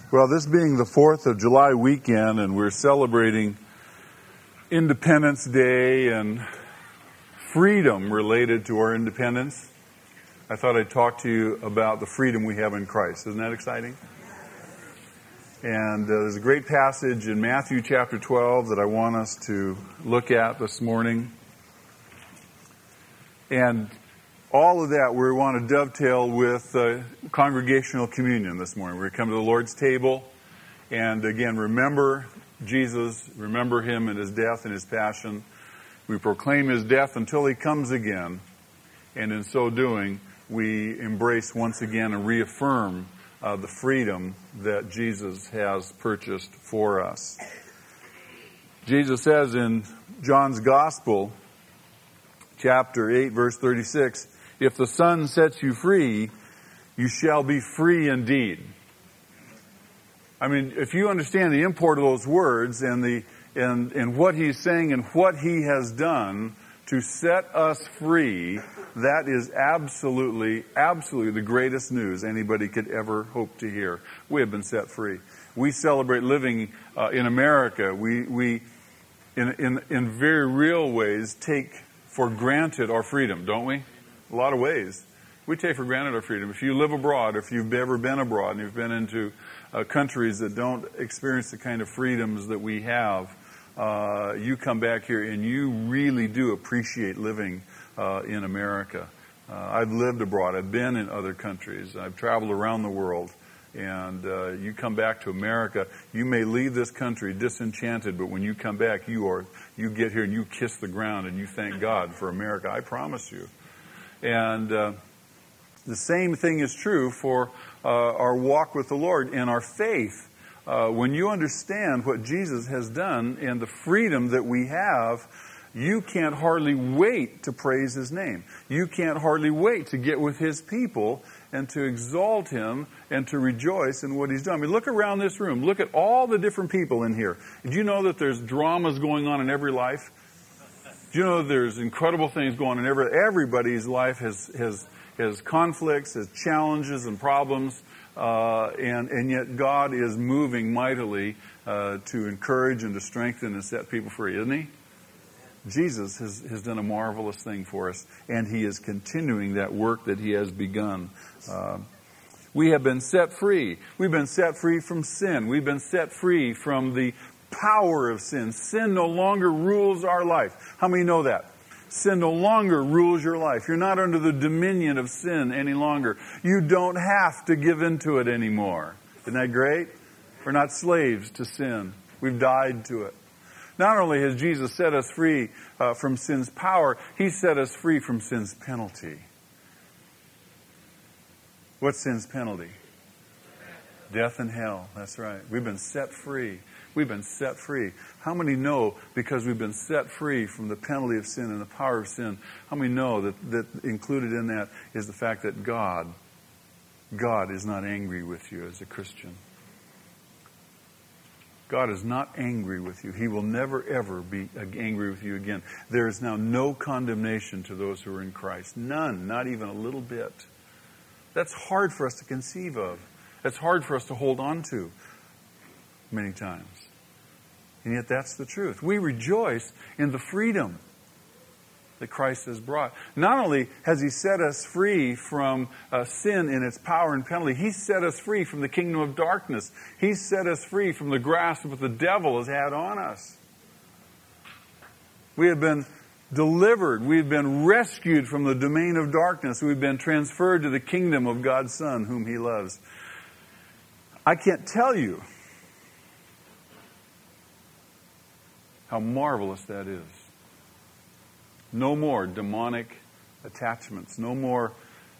Well, this being the 4th of July weekend, and we're celebrating Independence Day and freedom related to our independence, I thought I'd talk to you about the freedom we have in Christ. Isn't that exciting? And there's a great passage in Matthew chapter 12 that I want us to look at this morning. And all of that we want to dovetail with congregational communion this morning. We're going to come to the Lord's table and again remember Jesus, remember Him and His death and His passion. We proclaim His death until He comes again. And in so doing, we embrace once again and reaffirm the freedom that Jesus has purchased for us. Jesus says in John's Gospel, chapter 8, verse 36, "If the Son sets you free, you shall be free indeed." I mean, if you understand the import of those words and what He's saying and what He has done to set us free, that is absolutely the greatest news anybody could ever hope to hear. We have been set free. We celebrate living in America. We in very real ways take for granted our freedom, don't we? A lot of ways. We take for granted our freedom. If you live abroad, if you've ever been abroad and you've been into countries that don't experience the kind of freedoms that we have, you come back here and you really do appreciate living in America. I've lived abroad. I've been in other countries. I've traveled around the world. And you come back to America, you may leave this country disenchanted, but when you come back, you get here and you kiss the ground and you thank God for America. I promise you. And the same thing is true for our walk with the Lord and our faith. When you understand what Jesus has done and the freedom that we have, you can't hardly wait to praise His name. You can't hardly wait to get with His people and to exalt Him and to rejoice in what He's done. I mean, look around this room. Look at all the different people in here. Did you know that there's dramas going on in every life? Do you know that there's incredible things going on in everybody's life has conflicts, has challenges and problems, and yet God is moving mightily to encourage and to strengthen and set people free, isn't He? Jesus has done a marvelous thing for us, and He is continuing that work that He has begun. We have been set free. We've been set free from sin. We've been set free from the power of sin. Sin no longer rules our life. How many know that? Sin no longer rules your life. You're not under the dominion of sin any longer. You don't have to give into it anymore. Isn't that great? We're not slaves to sin. We've died to it. Not only has Jesus set us free from sin's power, He set us free from sin's penalty. What's sin's penalty? Death and hell. That's right. We've been set free. We've been set free. How many know, because we've been set free from the penalty of sin and the power of sin, how many know that included in that is the fact that God is not angry with you as a Christian? God is not angry with you. He will never, ever be angry with you again. There is now no condemnation to those who are in Christ. None, not even a little bit. That's hard for us to conceive of. That's hard for us to hold on to many times. And yet that's the truth. We rejoice in the freedom that Christ has brought. Not only has He set us free from sin and its power and penalty, He set us free from the kingdom of darkness. He set us free from the grasp that the devil has had on us. We have been delivered. We've been rescued from the domain of darkness. We've been transferred to the kingdom of God's Son, whom He loves. I can't tell you how marvelous that is. No more demonic attachments. No more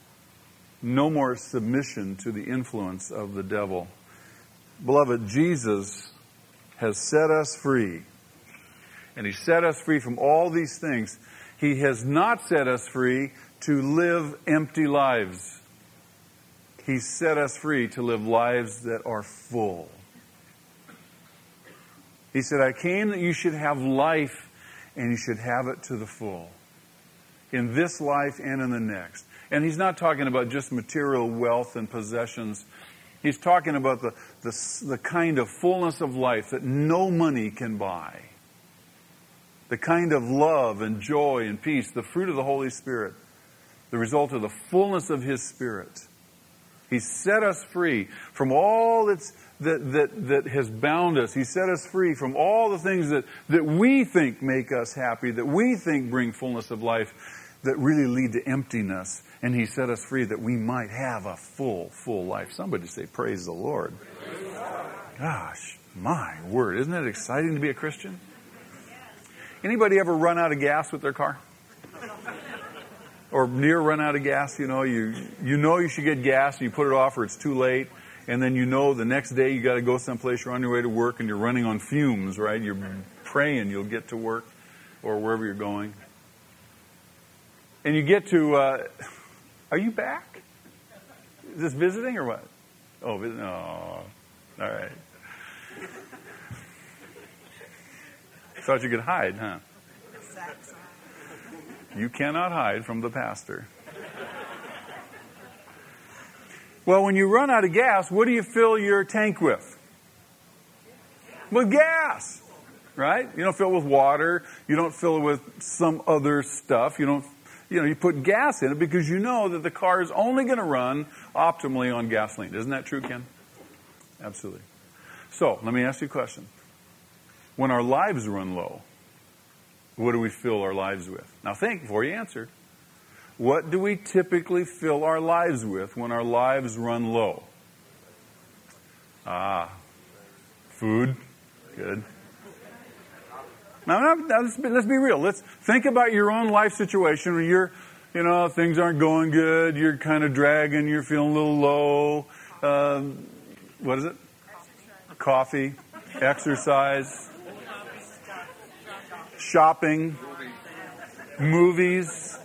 submission to the influence of the devil. Beloved, Jesus has set us free. And He set us free from all these things. He has not set us free to live empty lives. He set us free to live lives that are full. He said, I came that you should have life and you should have it to the full. In this life and in the next. And He's not talking about just material wealth and possessions. He's talking about the kind of fullness of life that no money can buy. The kind of love and joy and peace, the fruit of the Holy Spirit, the result of the fullness of His Spirit. He set us free from all that has bound us. He set us free from all the things that we think make us happy, that we think bring fullness of life, that really lead to emptiness. And He set us free that we might have a full life. Somebody say, praise the Lord. Gosh, my word. Isn't it exciting to be a Christian? Anybody ever run out of gas with their car? Or near run out of gas? You know you should get gas and you put it off or it's too late. And then the next day you got to go someplace, you're on your way to work and you're running on fumes, right? You're praying you'll get to work or wherever you're going. And you get to, are you back? Is this visiting or what? Oh, visiting. Oh, all right. Thought you could hide, huh? You cannot hide from the pastor. Well, when you run out of gas, what do you fill your tank with? With gas, right? You don't fill it with water. You don't fill it with some other stuff. You put gas in it because you know that the car is only going to run optimally on gasoline. Isn't that true, Ken? Absolutely. So, let me ask you a question. When our lives run low, what do we fill our lives with? Now think before you answer. What do we typically fill our lives with when our lives run low? Food. Good. Now let's be real. Let's think about your own life situation where things aren't going good. You're kind of dragging. You're feeling a little low. What is it? Coffee, exercise, shopping, movies.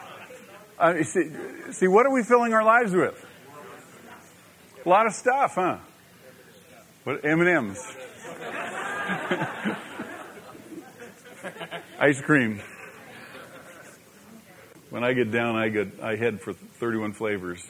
See, what are we filling our lives with? A lot of stuff, huh? What M&Ms, ice cream. When I get down, I head for 31 flavors.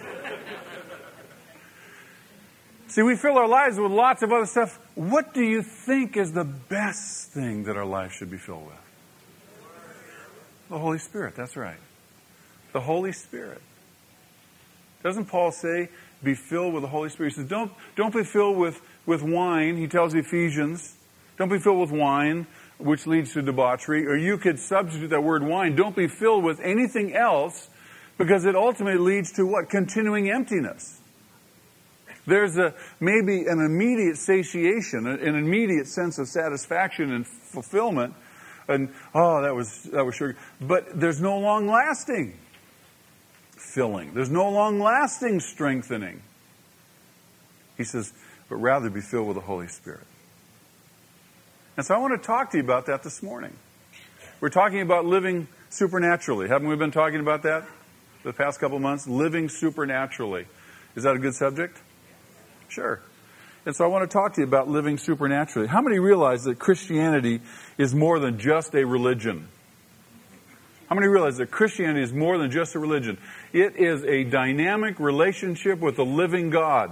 See, we fill our lives with lots of other stuff. What do you think is the best thing that our life should be filled with? The Holy Spirit, that's right. The Holy Spirit. Doesn't Paul say, be filled with the Holy Spirit? He says, don't be filled with wine. He tells the Ephesians, don't be filled with wine, which leads to debauchery. Or you could substitute that word wine. Don't be filled with anything else, because it ultimately leads to what? Continuing emptiness. There's maybe an immediate satiation, an immediate sense of satisfaction and fulfillment, and that was sugar. But there's no long-lasting filling. There's no long-lasting strengthening. He says, but rather be filled with the Holy Spirit. And so I want to talk to you about that this morning. We're talking about living supernaturally. Haven't we been talking about that the past couple of months? Living supernaturally. Is that a good subject? Sure. And so I want to talk to you about living supernaturally. How many realize that Christianity is more than just a religion? How many realize that Christianity is more than just a religion? It is a dynamic relationship with the living God.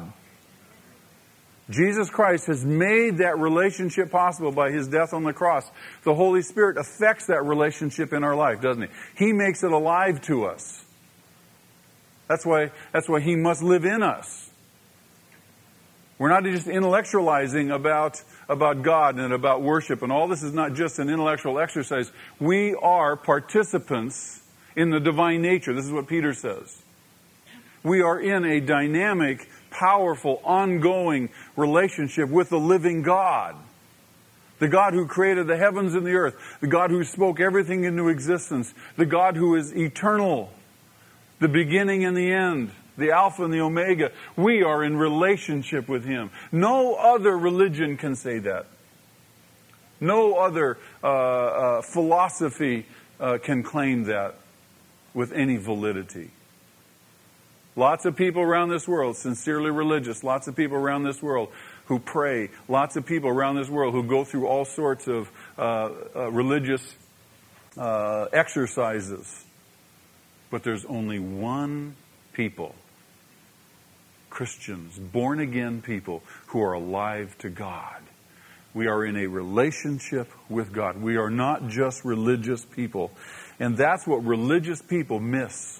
Jesus Christ has made that relationship possible by His death on the cross. The Holy Spirit affects that relationship in our life, doesn't He? He makes it alive to us. That's why He must live in us. We're not just intellectualizing about God and about worship, and all this is not just an intellectual exercise. We are participants in the divine nature. This is what Peter says. We are in a dynamic, powerful, ongoing relationship with the living God. The God who created the heavens and the earth. The God who spoke everything into existence. The God who is eternal. The beginning and the end. The Alpha and the Omega. We are in relationship with Him. No other religion can say that. No other philosophy can claim that with any validity. Lots of people around this world, sincerely religious. Lots of people around this world who pray. Lots of people around this world who go through all sorts of religious exercises. But there's only one people Christians, born again people who are alive to God. We are in a relationship with God. We are not just religious people. And that's what religious people miss.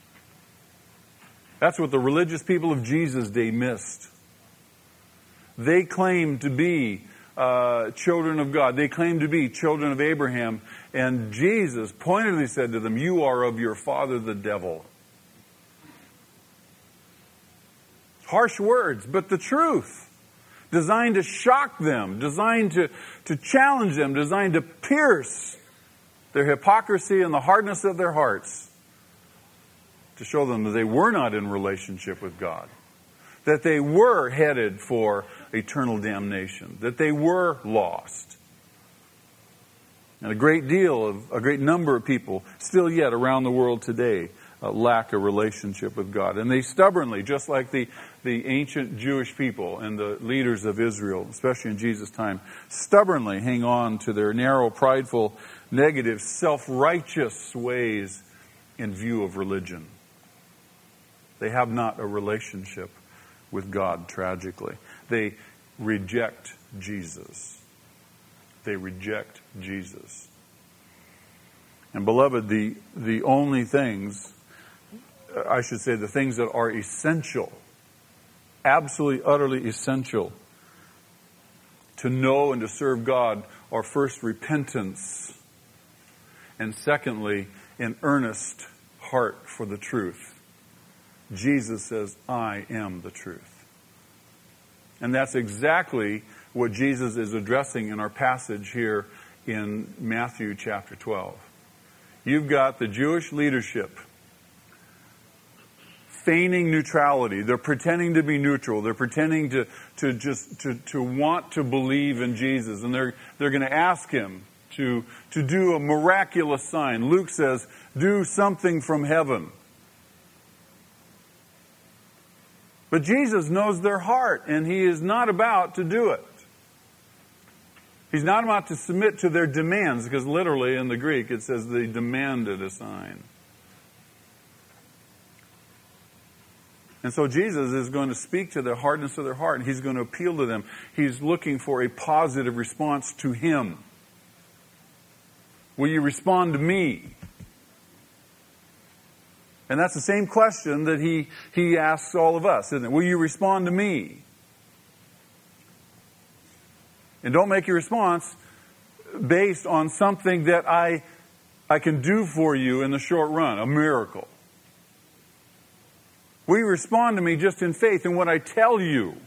That's what the religious people of Jesus' day missed. They claimed to be children of God. They claimed to be children of Abraham. And Jesus pointedly said to them, "You are of your father the devil." Harsh words, but the truth. Designed to shock them, designed to challenge them, designed to pierce their hypocrisy and the hardness of their hearts, to show them that they were not in relationship with God, that they were headed for eternal damnation, that they were lost. And a great number of people still yet around the world today lack a relationship with God. And they stubbornly, just like the ancient Jewish people and the leaders of Israel, especially in Jesus' time, stubbornly hang on to their narrow, prideful, negative, self-righteous ways in view of religion. They have not a relationship with God, tragically. They reject Jesus. They reject Jesus. And beloved, the only things, I should say, the things that are essential, absolutely, utterly essential to know and to serve God are first repentance, and secondly, an earnest heart for the truth. Jesus says, "I am the truth." And that's exactly what Jesus is addressing in our passage here in Matthew chapter 12. You've got the Jewish leadership feigning neutrality. They're pretending to be neutral. They're pretending to want to believe in Jesus. And they're going to ask him to do a miraculous sign. Luke says, "Do something from heaven." But Jesus knows their heart, and he is not about to do it. He's not about to submit to their demands, because literally in the Greek it says they demanded a sign. And so Jesus is going to speak to the hardness of their heart, and he's going to appeal to them. He's looking for a positive response to him. Will you respond to me? And that's the same question that he asks all of us, isn't it? Will you respond to me? And don't make your response based on something that I can do for you in the short run, a miracle. Will you respond to me just in faith in what I tell you?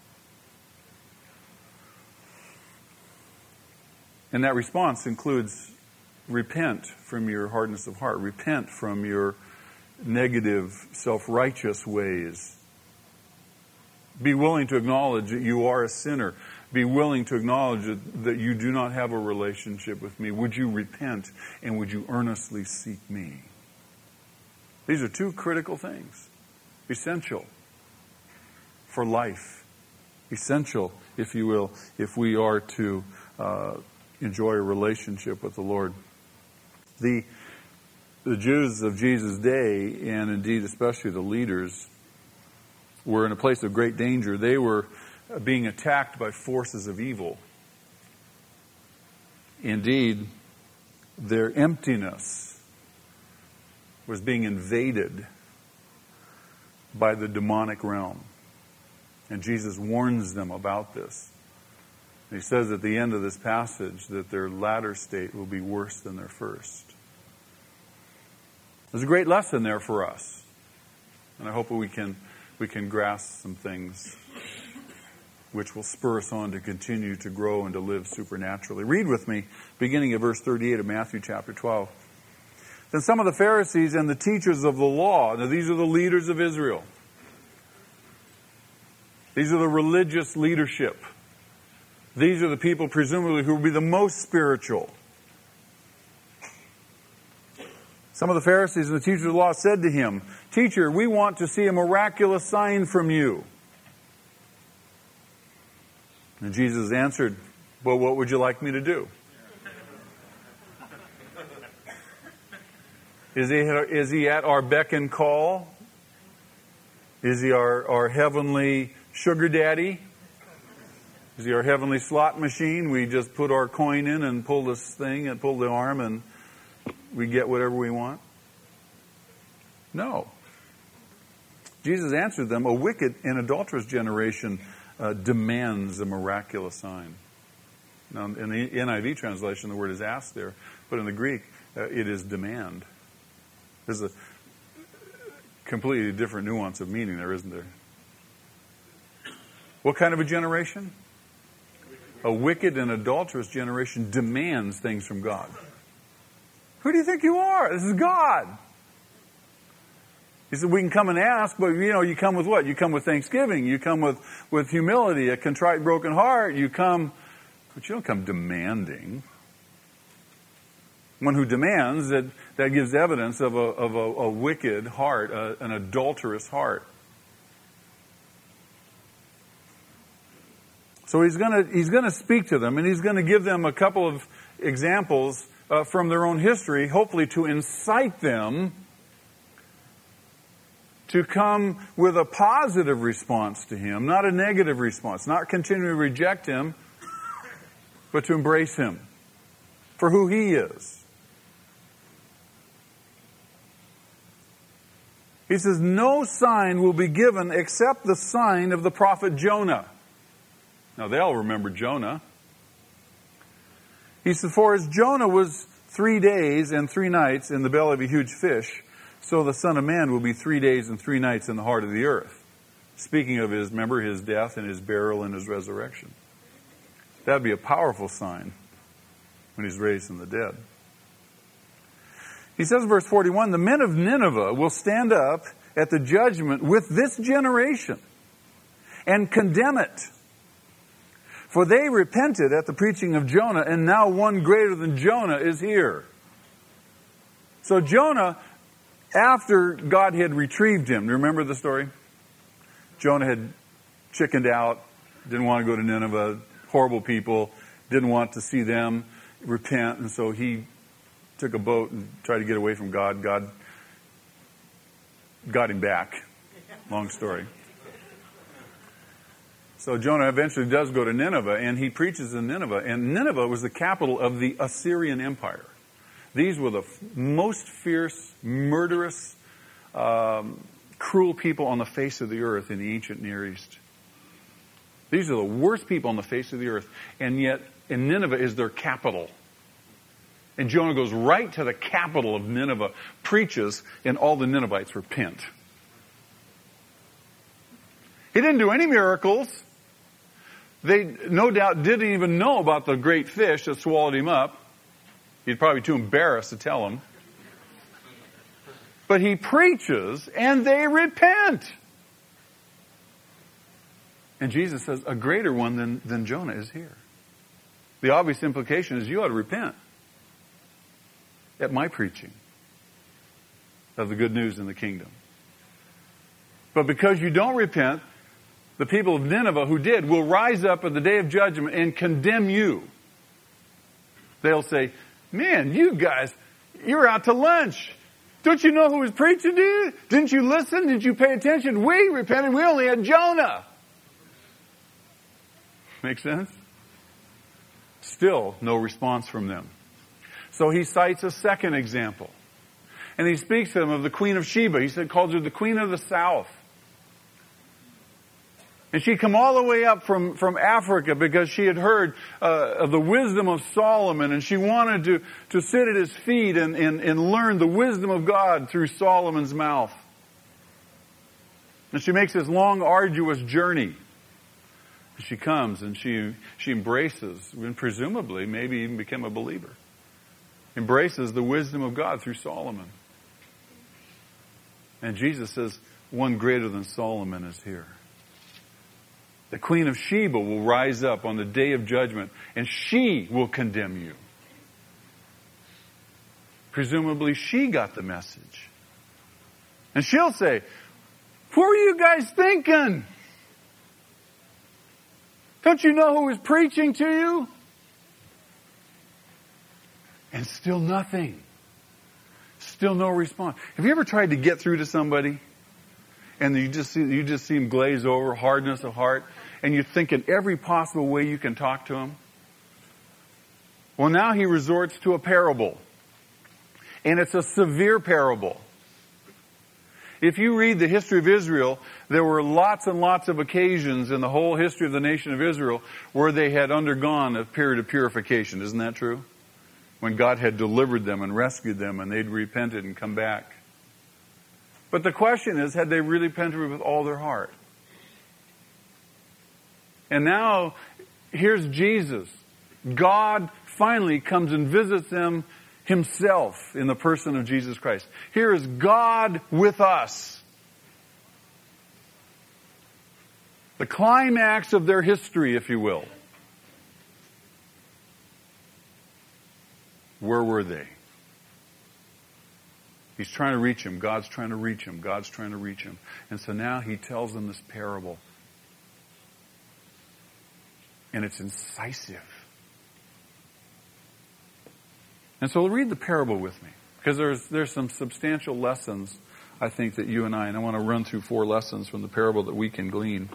And that response includes repent from your hardness of heart. Repent from your negative, self-righteous ways. Be willing to acknowledge that you are a sinner. Be willing to acknowledge that you do not have a relationship with me. Would you repent, and would you earnestly seek me? These are two critical things. Essential for life. Essential, if you will, if we are to enjoy a relationship with the Lord. The Jews of Jesus' day, and indeed especially the leaders, were in a place of great danger. They were being attacked by forces of evil. Indeed, their emptiness was being invaded by the demonic realm. And Jesus warns them about this. And he says at the end of this passage that their latter state will be worse than their first. There's a great lesson there for us. And I hope we can grasp some things which will spur us on to continue to grow and to live supernaturally. Read with me, beginning at verse 38 of Matthew chapter 12. Then some of the Pharisees and the teachers of the law, now these are the leaders of Israel. These are the religious leadership. These are the people presumably who will be the most spiritual. Some of the Pharisees and the teachers of the law said to him, "Teacher, we want to see a miraculous sign from you." And Jesus answered, "Well, what would you like me to do? Is he at our beck and call? Is he our heavenly sugar daddy? Is he our heavenly slot machine? We just put our coin in and pull this thing and pull the arm and we get whatever we want? No. Jesus answered them, a wicked and adulterous generation demands a miraculous sign. Now, in the NIV translation, the word is asked there, but in the Greek, it is demand. There's a completely different nuance of meaning there, isn't there? What kind of a generation? A wicked and adulterous generation demands things from God. Who do you think you are? This is God. He said, we can come and ask, but you come with what? You come with thanksgiving. You come with humility, a contrite, broken heart. But you don't come demanding. One who demands, that gives evidence of a wicked heart, an adulterous heart. So he's going to speak to them, and he's going to give them a couple of examples from their own history, hopefully to incite them to come with a positive response to him, not a negative response, not continue to reject him, but to embrace him for who he is. He says, no sign will be given except the sign of the prophet Jonah. Now, they all remember Jonah. He said, for as Jonah was 3 days and 3 nights in the belly of a huge fish, so the Son of Man will be 3 days and 3 nights in the heart of the earth. Speaking of his death and his burial and his resurrection. That would be a powerful sign when he's raised from the dead. He says in verse 41, the men of Nineveh will stand up at the judgment with this generation and condemn it. For they repented at the preaching of Jonah, and now one greater than Jonah is here. So Jonah, after God had retrieved him, remember the story? Jonah had chickened out, didn't want to go to Nineveh, horrible people, didn't want to see them repent, and so he took a boat and tried to get away from God. God got him back. Long story. So Jonah eventually does go to Nineveh, and he preaches in Nineveh. And Nineveh was the capital of the Assyrian Empire. These were the most fierce, murderous, cruel people on the face of the earth in the ancient Near East. These are the worst people on the face of the earth. And yet, in Nineveh is their capital. And Jonah goes right to the capital of Nineveh, preaches, and all the Ninevites repent. He didn't do any miracles. They, no doubt, didn't even know about the great fish that swallowed him up. He's probably too embarrassed to tell them. But he preaches, and they repent. And Jesus says, a greater one than Jonah is here. The obvious implication is you ought to repent at my preaching of the good news in the kingdom. But because you don't repent, the people of Nineveh who did will rise up at the day of judgment and condemn you. They'll say, man, you guys, you're out to lunch. Don't you know who was preaching to you? Didn't you listen? Didn't you pay attention? We repented. We only had Jonah. Make sense? Still no response from them. So he cites a second example. And he speaks to them of the Queen of Sheba. He calls her the Queen of the South. And she'd come all the way up from Africa because she had heard of the wisdom of Solomon, and she wanted to sit at his feet and learn the wisdom of God through Solomon's mouth. And she makes this long, arduous journey. She comes and she embraces, and presumably maybe even became a believer, embraces the wisdom of God through Solomon. And Jesus says, one greater than Solomon is here. The Queen of Sheba will rise up on the day of judgment, and she will condemn you. Presumably she got the message. And she'll say, what were you guys thinking? Don't you know who was preaching to you? And still nothing. Still no response. Have you ever tried to get through to somebody and you just see him glaze over, hardness of heart, and you think in every possible way you can talk to him? Well, now he resorts to a parable. And it's a severe parable. If you read the history of Israel, there were lots and lots of occasions in the whole history of the nation of Israel where they had undergone a period of purification. Isn't that true? When God had delivered them and rescued them and they'd repented and come back. But the question is, had they really repented with all their heart? And now, here's Jesus. God finally comes and visits them himself in the person of Jesus Christ. Here is God with us. The climax of their history, if you will. Where were they? He's trying to reach him. God's trying to reach him. God's trying to reach him. And so now he tells them this parable. And it's incisive. And so read the parable with me. Because there's some substantial lessons, I think, that you and I want to run through 4 lessons from the parable that we can glean.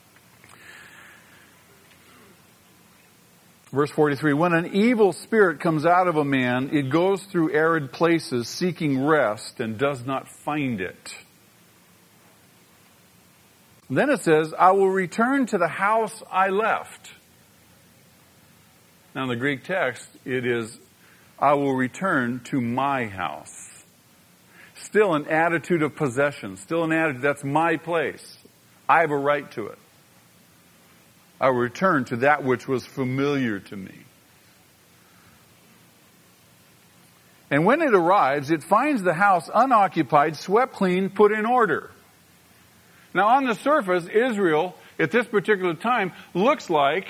Verse 43, when an evil spirit comes out of a man, it goes through arid places seeking rest and does not find it. Then it says, I will return to the house I left. Now in the Greek text, it is, I will return to my house. Still an attitude of possession. Still an attitude, that's my place. I have a right to it. I will return to that which was familiar to me. And when it arrives, it finds the house unoccupied, swept clean, put in order. Now on the surface, Israel, at this particular time, looks like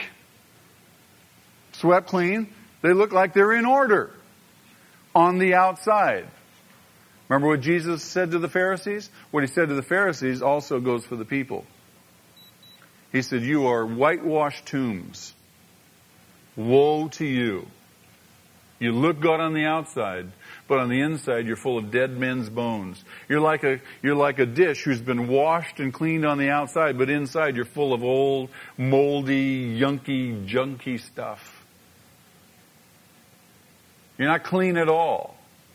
swept clean. They look like they're in order on the outside. Remember what Jesus said to the Pharisees? What he said to the Pharisees also goes for the people. He said, you are whitewashed tombs. Woe to you. You look good on the outside, but on the inside you're full of dead men's bones. You're like a dish who's been washed and cleaned on the outside, but inside you're full of old, moldy, yunky, junky stuff. You're not clean at all.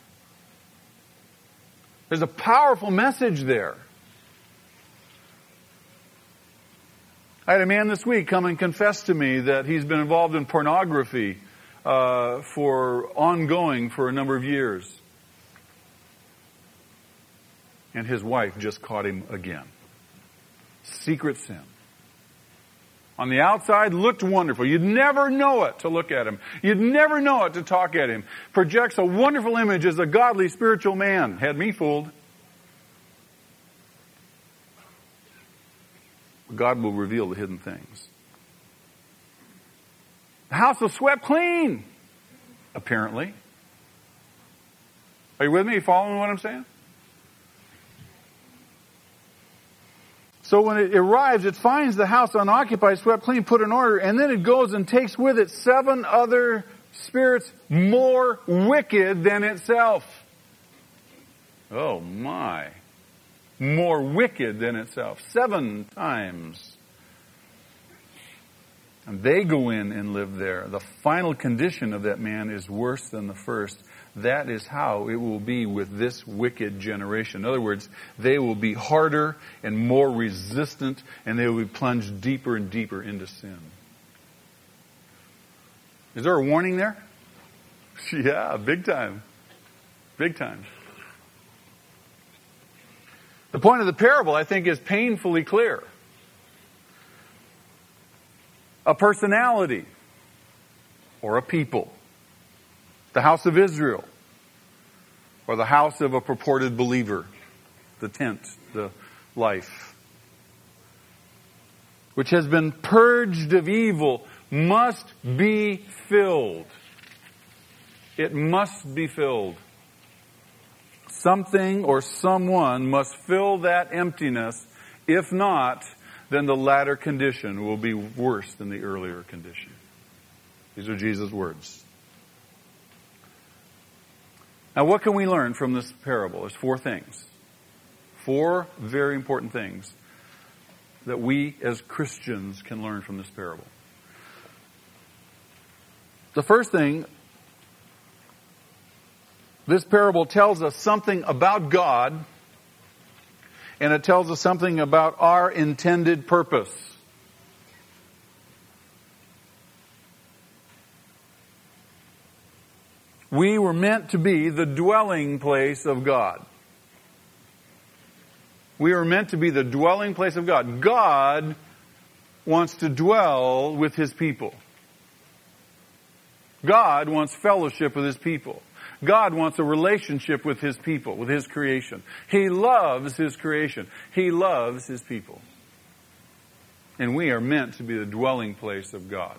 There's a powerful message there. I had a man this week come and confess to me that he's been involved in pornography for a number of years. And his wife just caught him again. Secret sin. On the outside, looked wonderful. You'd never know it to look at him. You'd never know it to talk at him. Projects a wonderful image as a godly, spiritual man. Had me fooled. God will reveal the hidden things. The house was swept clean, apparently. Are you with me? Are you following what I'm saying? So when it arrives, it finds the house unoccupied, swept clean, put in order, and then it goes and takes with it 7 other spirits more wicked than itself. Oh my. More wicked than itself. 7 times. And they go in and live there. The final condition of that man is worse than the first. That is how it will be with this wicked generation. In other words, they will be harder and more resistant, and they will be plunged deeper and deeper into sin. Is there a warning there? Yeah, big time. Big time. The point of the parable, I think, is painfully clear. A personality or a people, the house of Israel, or the house of a purported believer, the tent, the life, which has been purged of evil, must be filled. It must be filled. Something or someone must fill that emptiness. If not, then the latter condition will be worse than the earlier condition. These are Jesus' words. Now, what can we learn from this parable? There's 4 things. 4 very important things that we as Christians can learn from this parable. The first thing, this parable tells us something about God, and it tells us something about our intended purpose. We were meant to be the dwelling place of God. We were meant to be the dwelling place of God. God wants to dwell with His people. God wants fellowship with His people. God wants a relationship with His people, with His creation. He loves His creation. He loves His people. And we are meant to be the dwelling place of God.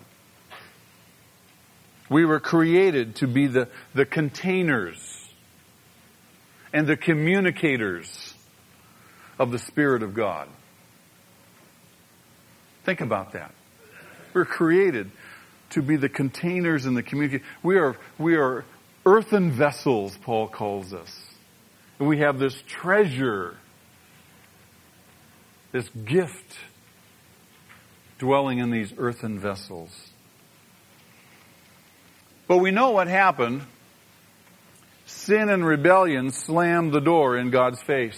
We were created to be the containers and the communicators of the Spirit of God. Think about that. We're created to be the containers and the communicators. We are earthen vessels, Paul calls us. And we have this treasure, this gift, dwelling in these earthen vessels. But we know what happened. Sin and rebellion slammed the door in God's face.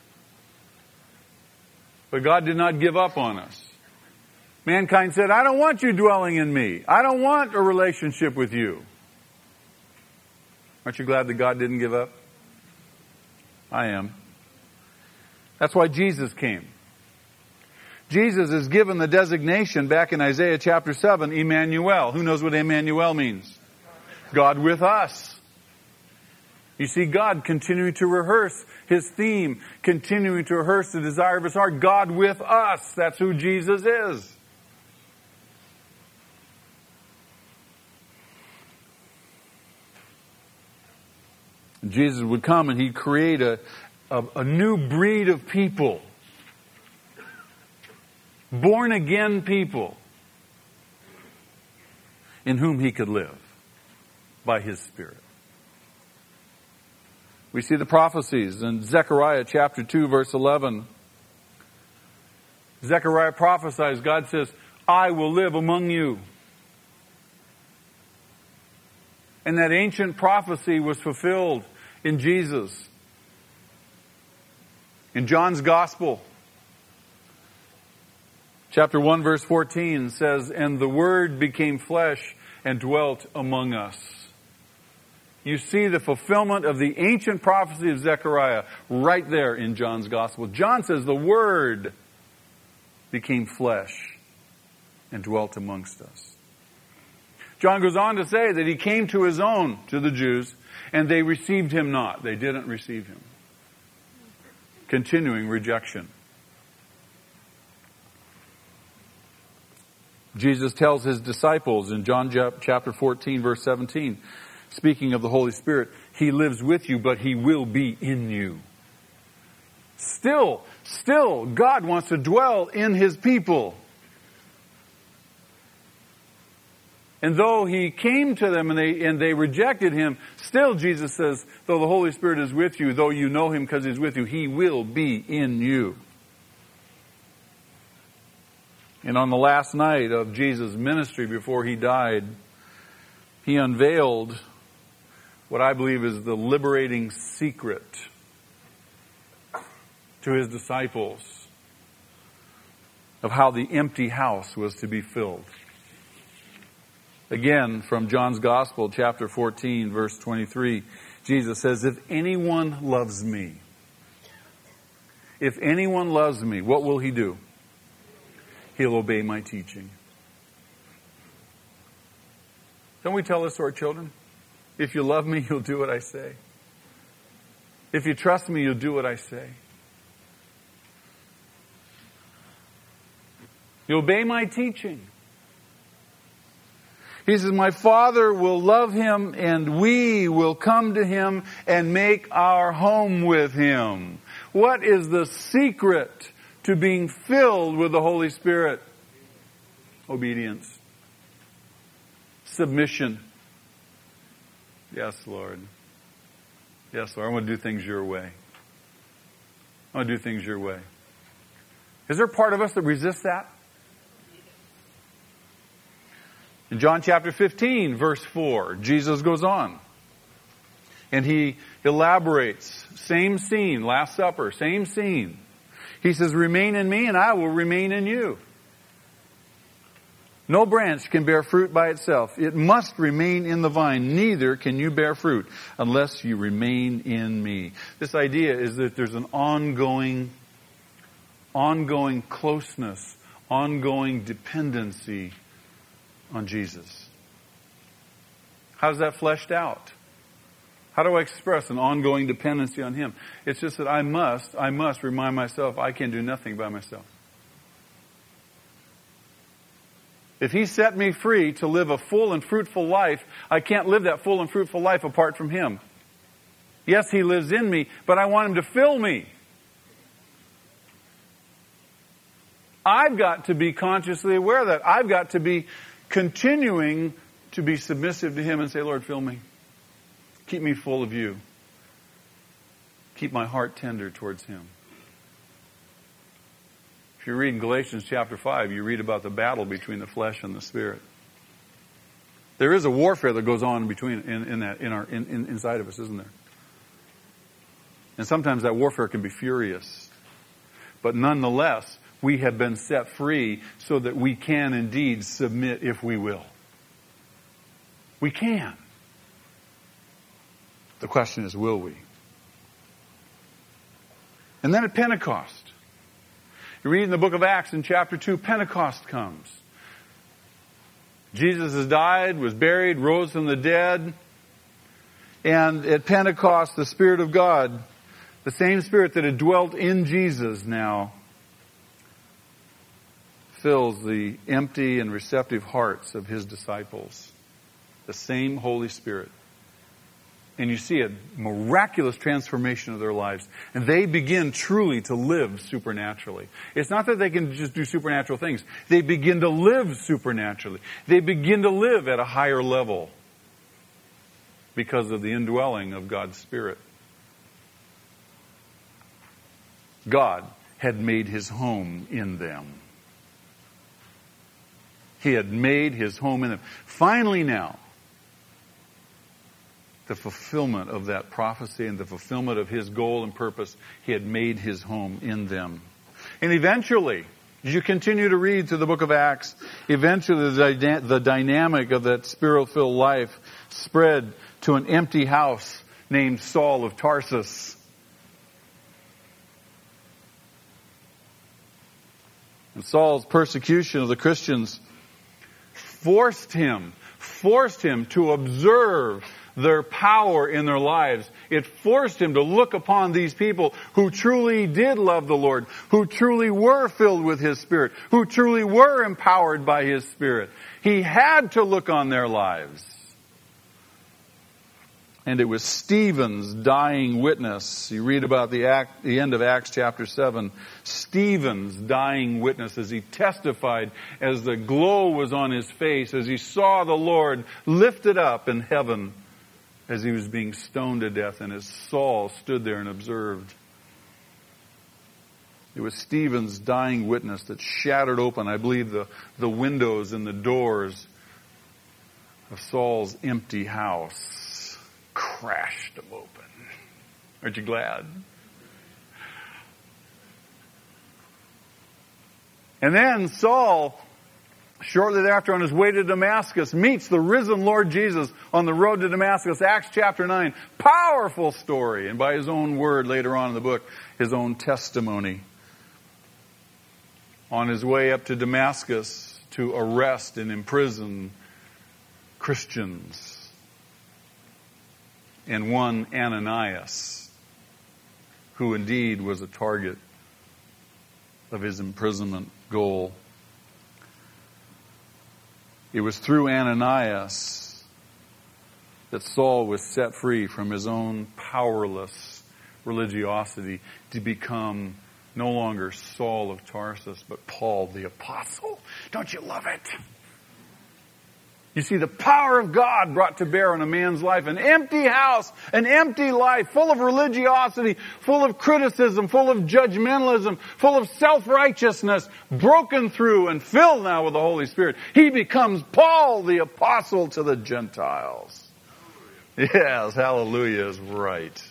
But God did not give up on us. Mankind said, I don't want you dwelling in me. I don't want a relationship with you. Aren't you glad that God didn't give up? I am. That's why Jesus came. Jesus is given the designation back in Isaiah chapter 7, Emmanuel. Who knows what Emmanuel means? God with us. You see God continuing to rehearse His theme, continuing to rehearse the desire of His heart. God with us. That's who Jesus is. Jesus would come and He'd create a new breed of people. Born again people in whom He could live by His Spirit. We see the prophecies in Zechariah chapter 2 verse 11. Zechariah prophesies, God says, I will live among you. And that ancient prophecy was fulfilled in Jesus. In John's Gospel, chapter 1 verse 14 says, and the Word became flesh and dwelt among us. You see the fulfillment of the ancient prophecy of Zechariah right there in John's Gospel. John says the Word became flesh and dwelt amongst us. John goes on to say that He came to His own, to the Jews, and they received Him not. They didn't receive Him. Continuing rejection. Jesus tells His disciples in John chapter 14 verse 17, speaking of the Holy Spirit, He lives with you, but He will be in you. Still, God wants to dwell in His people. And though He came to them and they rejected Him, still Jesus says, though the Holy Spirit is with you, though you know Him because He's with you, He will be in you. And on the last night of Jesus' ministry before He died, He unveiled what I believe is the liberating secret to His disciples of how the empty house was to be filled. Again, from John's Gospel, chapter 14, verse 23, Jesus says, if anyone loves me, what will he do? He'll obey my teaching. Don't we tell this to our children? If you love me, you'll do what I say. If you trust me, you'll do what I say. You obey my teaching. He says, my Father will love him and we will come to him and make our home with him. What is the secret to being filled with the Holy Spirit? Obedience. Submission. Yes, Lord. Yes, Lord. I want to do things your way. I want to do things your way. Is there a part of us that resists that? In John chapter 15, verse 4, Jesus goes on. And he elaborates. Same scene, Last Supper, same scene. He says, remain in me and I will remain in you. No branch can bear fruit by itself. It must remain in the vine. Neither can you bear fruit unless you remain in me. This idea is that there's an ongoing closeness, ongoing dependency on Jesus. How's that fleshed out? How do I express an ongoing dependency on Him? It's just that I must remind myself I can do nothing by myself. If He set me free to live a full and fruitful life, I can't live that full and fruitful life apart from Him. Yes, He lives in me, but I want Him to fill me. I've got to be consciously aware of that. I've got to be continuing to be submissive to Him and say, Lord, fill me. Keep me full of you. Keep my heart tender towards Him. If you read in Galatians chapter 5, you read about the battle between the flesh and the spirit. There is a warfare that goes on inside of us, isn't there? And sometimes that warfare can be furious. But nonetheless, we have been set free so that we can indeed submit if we will. We can. The question is, will we? And then at Pentecost, you read in the book of Acts in chapter 2, Pentecost comes. Jesus has died, was buried, rose from the dead. And at Pentecost, the Spirit of God, the same Spirit that had dwelt in Jesus now, fills the empty and receptive hearts of His disciples. The same Holy Spirit. And you see a miraculous transformation of their lives. And they begin truly to live supernaturally. It's not that they can just do supernatural things. They begin to live supernaturally. They begin to live at a higher level because of the indwelling of God's Spirit. God had made His home in them. He had made His home in them. Finally now, the fulfillment of that prophecy and the fulfillment of His goal and purpose, He had made His home in them. And eventually, as you continue to read through the book of Acts, eventually the dynamic of that Spirit-filled life spread to an empty house named Saul of Tarsus. And Saul's persecution of the Christians forced him to observe their power in their lives. It forced him to look upon these people who truly did love the Lord, who truly were filled with His Spirit, who truly were empowered by His Spirit. He had to look on their lives. And it was Stephen's dying witness. You read about the end of Acts chapter 7. Stephen's dying witness as he testified, as the glow was on his face, as he saw the Lord lifted up in heaven, as he was being stoned to death, and as Saul stood there and observed. It was Stephen's dying witness that shattered open, I believe, the windows and the doors of Saul's empty house. Crashed them open. Aren't you glad? And then Saul, shortly thereafter on his way to Damascus, meets the risen Lord Jesus on the road to Damascus. Acts chapter 9. Powerful story. And by his own word later on in the book, his own testimony. On his way up to Damascus to arrest and imprison Christians. And one Ananias, who indeed was a target of his imprisonment goal. It was through Ananias that Saul was set free from his own powerless religiosity to become no longer Saul of Tarsus, but Paul the Apostle. Don't you love it? You see the power of God brought to bear on a man's life. An empty house, an empty life, full of religiosity, full of criticism, full of judgmentalism, full of self-righteousness, broken through and filled now with the Holy Spirit. He becomes Paul, the apostle to the Gentiles. Yes, hallelujah is right.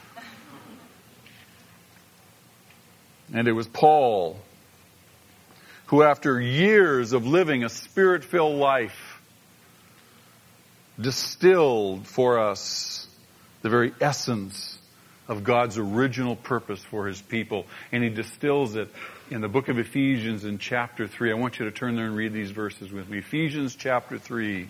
And it was Paul who, after years of living a Spirit-filled life, distilled for us the very essence of God's original purpose for His people. And He distills it in the book of Ephesians in chapter 3. I want you to turn there and read these verses with me. Ephesians chapter 3.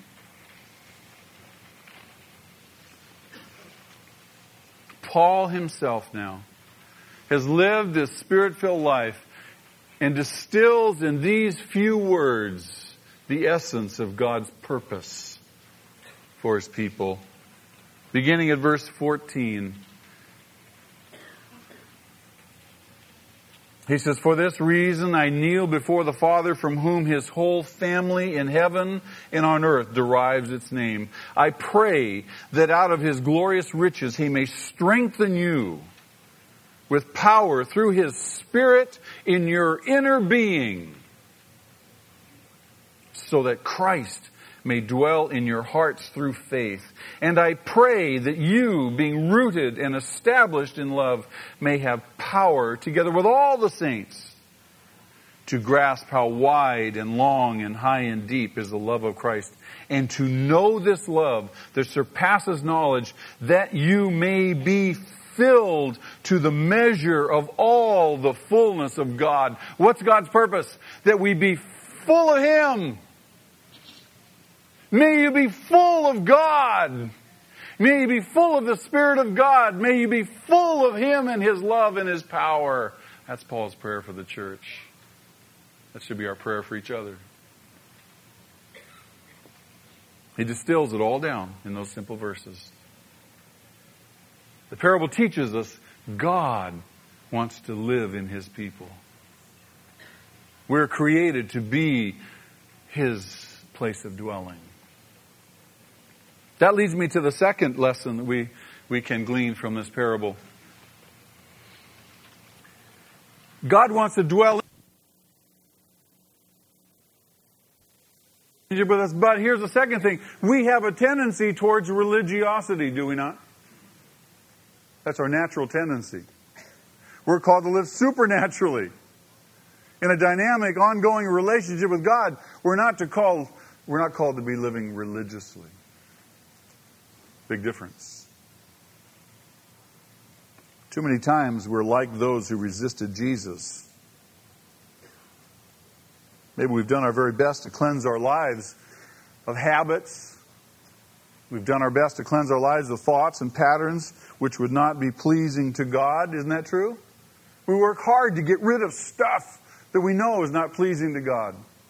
Paul himself now has lived this Spirit-filled life and distills in these few words the essence of God's purpose for His people. Beginning at verse 14. He says, "For this reason I kneel before the Father, from whom His whole family in heaven and on earth derives its name. I pray that out of His glorious riches He may strengthen you with power through His Spirit in your inner being, so that Christ may dwell in your hearts through faith. And I pray that you, being rooted and established in love, may have power, together with all the saints, to grasp how wide and long and high and deep is the love of Christ, and to know this love that surpasses knowledge, that you may be filled to the measure of all the fullness of God." What's God's purpose? That we be full of Him. May you be full of God. May you be full of the Spirit of God. May you be full of Him and His love and His power. That's Paul's prayer for the church. That should be our prayer for each other. He distills it all down in those simple verses. The parable teaches us God wants to live in His people. We're created to be His place of dwelling. That leads me to the second lesson that we can glean from this parable. God wants to dwell with us, but here's the second thing. We have a tendency towards religiosity, do we not? That's our natural tendency. We're called to live supernaturally in a dynamic, ongoing relationship with God. We're not called to be living religiously. Big difference. Too many times we're like those who resisted Jesus. Maybe we've done our very best to cleanse our lives of habits. We've done our best to cleanse our lives of thoughts and patterns which would not be pleasing to God. Isn't that true? We work hard to get rid of stuff that we know is not pleasing to God.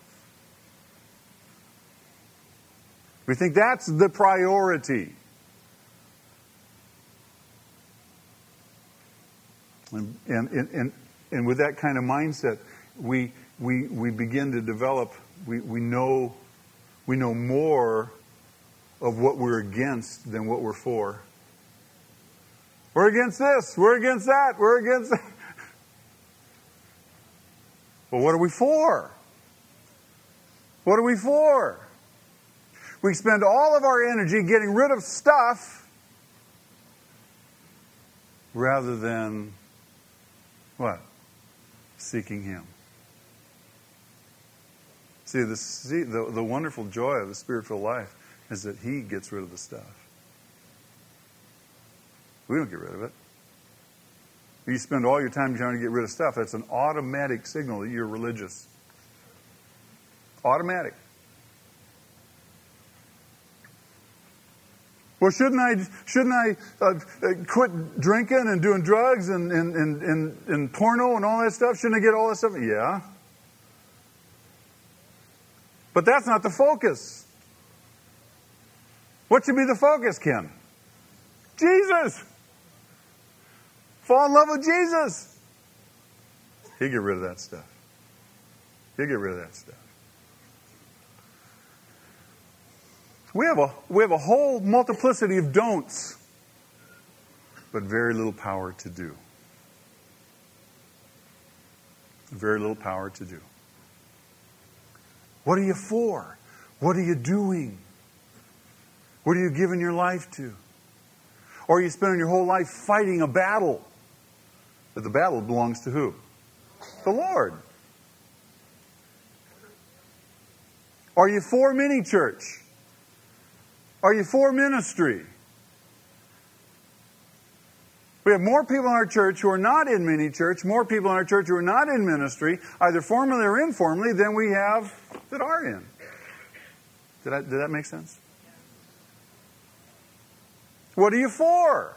We think that's the priority. And with that kind of mindset, we begin to develop. We know more of what we're against than what we're for. We're against this. We're against that. We're against that. Well, what are we for? What are we for? We spend all of our energy getting rid of stuff rather than what? Seeking Him. See, the wonderful joy of the Spirit-filled life is that He gets rid of the stuff. We don't get rid of it. You spend all your time trying to get rid of stuff, that's an automatic signal that you're religious. Automatic. Well, shouldn't I quit drinking and doing drugs and porno and all that stuff? Shouldn't I get all that stuff? Yeah. But that's not the focus. What should be the focus, Ken? Jesus. Fall in love with Jesus. He'll get rid of that stuff. He'll get rid of that stuff. We have a whole multiplicity of don'ts, but very little power to do. Very little power to do. What are you for? What are you doing? What are you giving your life to? Or are you spending your whole life fighting a battle? But the battle belongs to who? The Lord. Are you for mini church? Are you for ministry? We have more people in our church who are not in mini church, more people in our church who are not in ministry, either formally or informally, than we have that are in. Did that make sense? What are you for?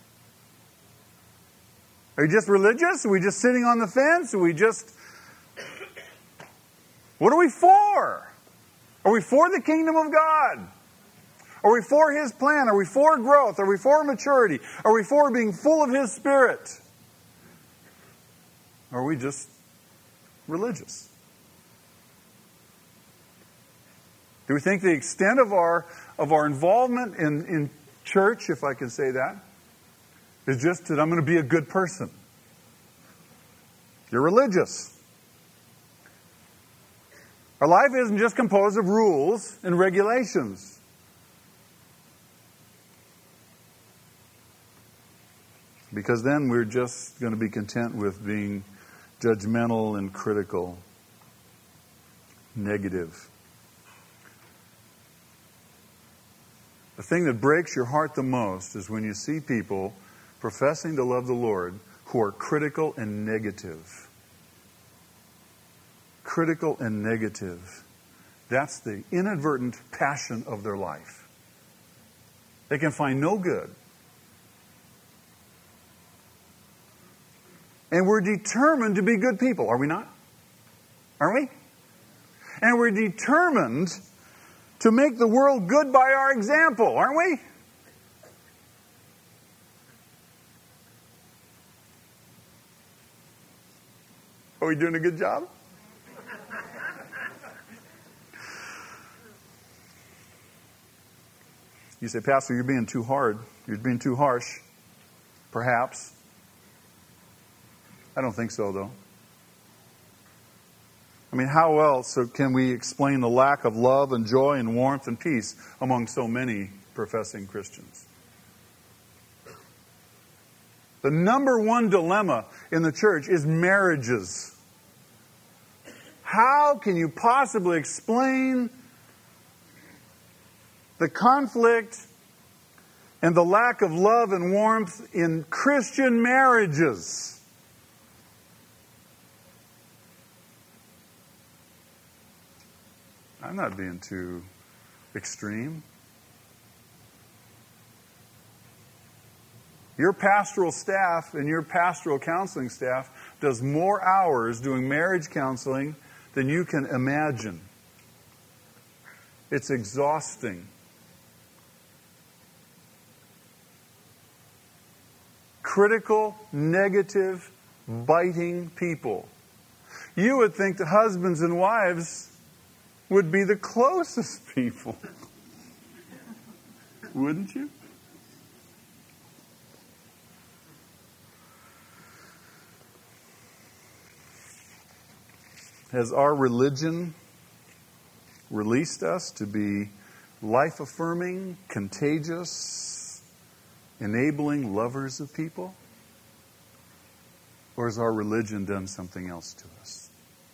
Are you just religious? Are we just sitting on the fence? Are we just... What are we for? Are we for the kingdom of God? Are we for His plan? Are we for growth? Are we for maturity? Are we for being full of His Spirit? Or are we just religious? Do we think the extent of our involvement in church, if I can say that, is just that I'm going to be a good person? You're religious. Our life isn't just composed of rules and regulations. Because then we're just going to be content with being judgmental and critical, negative. The thing that breaks your heart the most is when you see people professing to love the Lord who are critical and negative. Critical and negative. That's the inadvertent passion of their life. They can find no good. And we're determined to be good people, are we not? Aren't we? And we're determined to make the world good by our example, aren't we? Are we doing a good job? You say, Pastor, you're being too hard. You're being too harsh. Perhaps. I don't think so, though. I mean, how else can we explain the lack of love and joy and warmth and peace among so many professing Christians? The number one dilemma in the church is marriages. How can you possibly explain the conflict and the lack of love and warmth in Christian marriages? I'm not being too extreme. Your pastoral staff and your pastoral counseling staff does more hours doing marriage counseling than you can imagine. It's exhausting. Critical, negative, biting people. You would think that husbands and wives would be the closest people. Wouldn't you? Has our religion released us to be life-affirming, contagious, enabling lovers of people? Or has our religion done something else to us?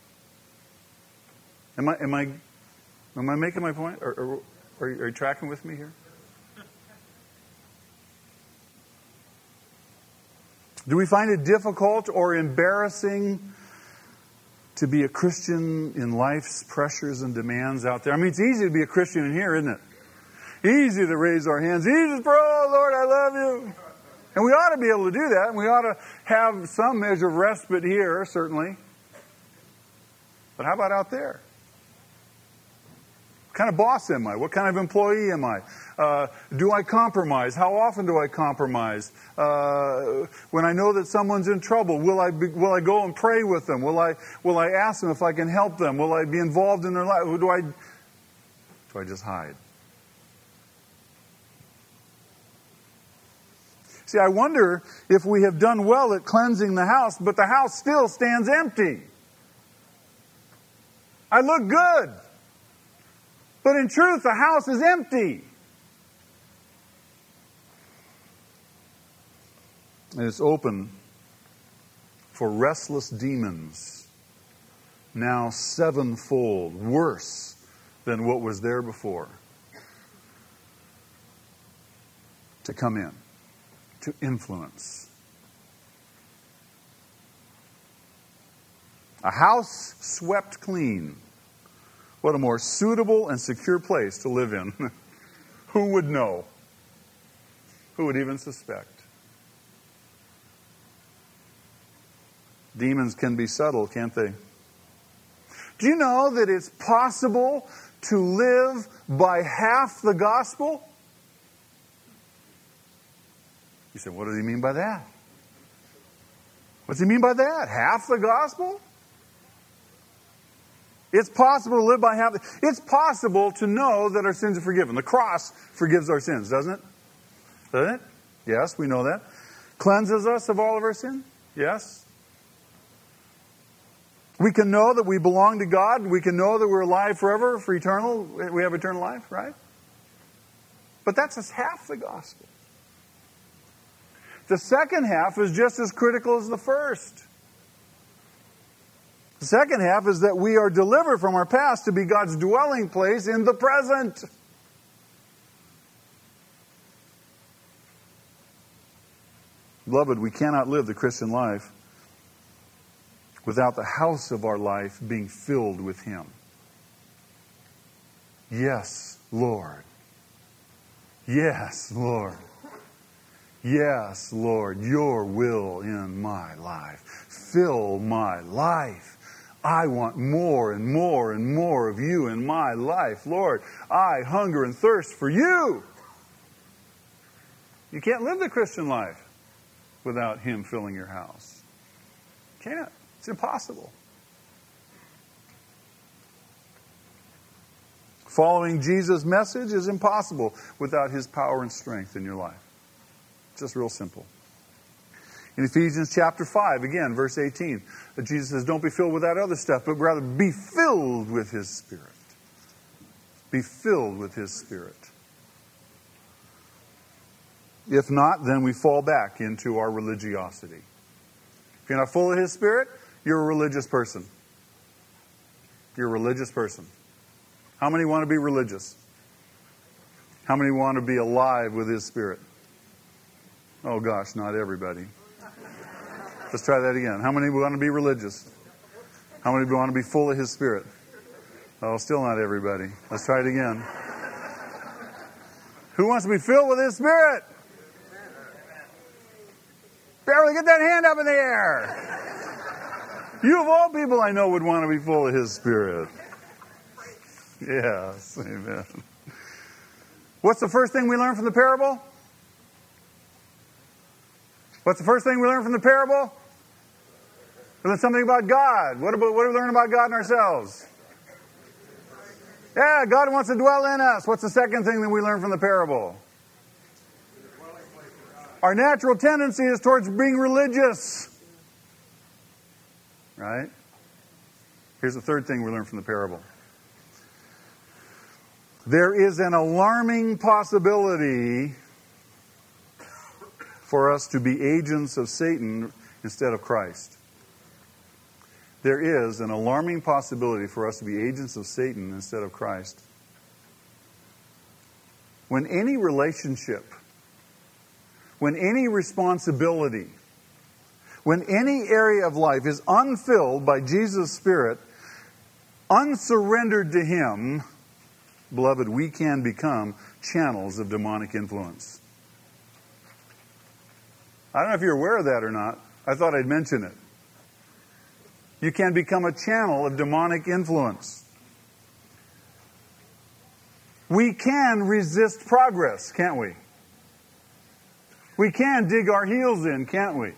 Am I making my point? Or are you tracking with me here? Do we find it difficult or embarrassing to be a Christian in life's pressures and demands out there? I mean, it's easy to be a Christian in here, isn't it? Easy to raise our hands. Easy to pray, oh, Lord, I love you. And we ought to be able to do that. And we ought to have some measure of respite here, certainly. But how about out there? What kind of boss am I? What kind of employee am I? Do I compromise? How often do I compromise? When I know that someone's in trouble, will I go and pray with them? Will I ask them if I can help them? Will I be involved in their life? Do I just hide? See, I wonder if we have done well at cleansing the house, but the house still stands empty. I look good, but in truth, the house is empty. And it's open for restless demons, now sevenfold worse than what was there before, to come in, to influence. A house swept clean. What a more suitable and secure place to live in. Who would know? Who would even suspect? Demons can be subtle, can't they? Do you know that it's possible to live by half the gospel? You say, what does he mean by that? What's he mean by that? Half the gospel? It's possible to live by half. It's possible to know that our sins are forgiven. The cross forgives our sins, doesn't it? Doesn't it? Yes, we know that. Cleanses us of all of our sin? Yes. We can know that we belong to God. We can know that we're alive forever, for eternal. We have eternal life, right? But that's just half the gospel. The second half is just as critical as the first. The second half is that we are delivered from our past to be God's dwelling place in the present. Beloved, we cannot live the Christian life without the house of our life being filled with Him. Yes, Lord. Yes, Lord. Yes, Lord, your will in my life. Fill my life. I want more and more and more of you in my life. Lord, I hunger and thirst for you. You can't live the Christian life without Him filling your house. Can't. It's impossible. Following Jesus' message is impossible without His power and strength in your life. It's just real simple. In Ephesians chapter 5, again, verse 18, Jesus says, don't be filled with that other stuff, but rather be filled with His Spirit. Be filled with His Spirit. If not, then we fall back into our religiosity. If you're not full of His Spirit, you're a religious person. You're a religious person. How many want to be religious? How many want to be alive with His Spirit? Oh gosh, not everybody. Let's try that again. How many want to be religious? How many want to be full of His Spirit? Oh, still not everybody. Let's try it again. Who wants to be filled with His Spirit? Barely get that hand up in the air. You of all people I know would want to be full of His Spirit. Yes, amen. What's the first thing we learn from the parable? What's the first thing we learn from the parable? We learn something about God. What do we learn about God and ourselves? Yeah, God wants to dwell in us. What's the second thing that we learn from the parable? Our natural tendency is towards being religious. Right? Here's the third thing we learn from the parable. There is an alarming possibility for us to be agents of Satan instead of Christ. There is an alarming possibility for us to be agents of Satan instead of Christ. When any relationship, when any responsibility, when any area of life is unfilled by Jesus' Spirit, unsurrendered to Him, beloved, we can become channels of demonic influence. I don't know if you're aware of that or not. I thought I'd mention it. You can become a channel of demonic influence. We can resist progress, can't we? We can dig our heels in, can't we?